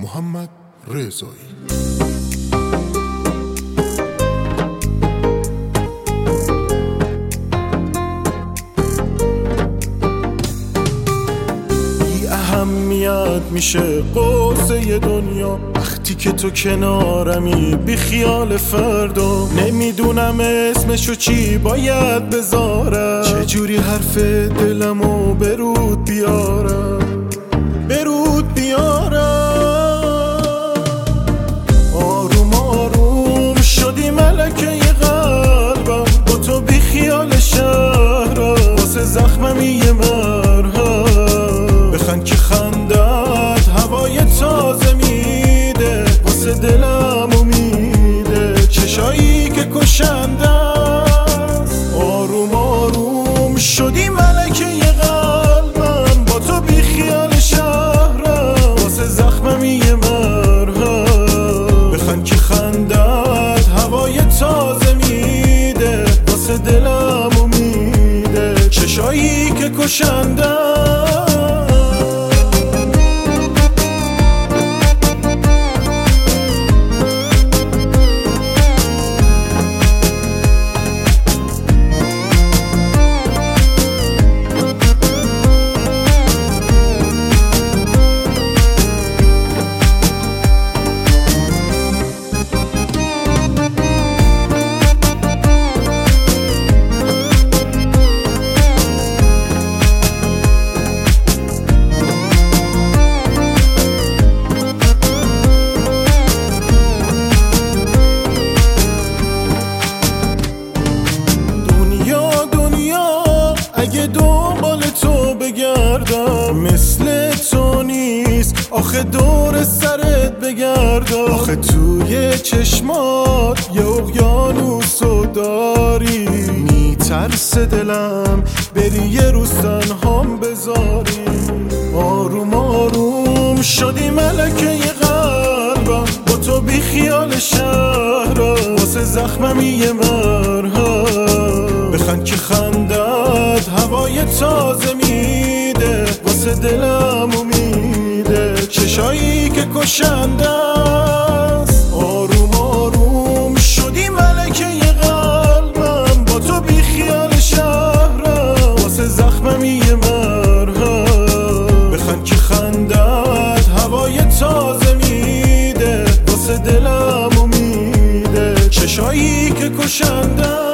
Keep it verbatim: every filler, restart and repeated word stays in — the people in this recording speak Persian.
محمد رضایی. اهمیت میشه قصه دنیا وقتی که تو کنارمی، بی خیال فردا. نمیدونم اسمشو چی باید بذارم، چجوری حرف دلمو برود بیارم برود بیارم. آروم آروم شدی ملکه قلبم، با تو بی خیال شهرم، واسه زخمم یه مرهم. بخند که خندت هوای تازه میده، واسه دلم امیده، چشایی که کشنده است. آروم آروم شدی ملکه قلبم، با تو بی خیال شهرم، واسه زخمم یه مرهم. بخند که خندت هوای تازه میده، واسه دلم امیده، چشایی که کشنده است. اگه دنبال تو بگردم مثل تو نیست، آخه دور سرت بگردم. آخه توی چشمات یه اقیانوسو داری، میترس دلم بری یه روز تنهام بذاری. آروم آروم شدی ملکه قلبم، با تو بی خیال شهرم، واسه زخمم یه مرهم. بخند که خندت هوای تازه میده، واسه دلم امیده، چشایی که کشنده است. آروم آروم شدی ملکه قلبم، با تو بی خیال شهرم، واسه زخمم یه مرهم. بخند که خندت هوای تازه میده، واسه دلم امیده، چشایی که کشنده است.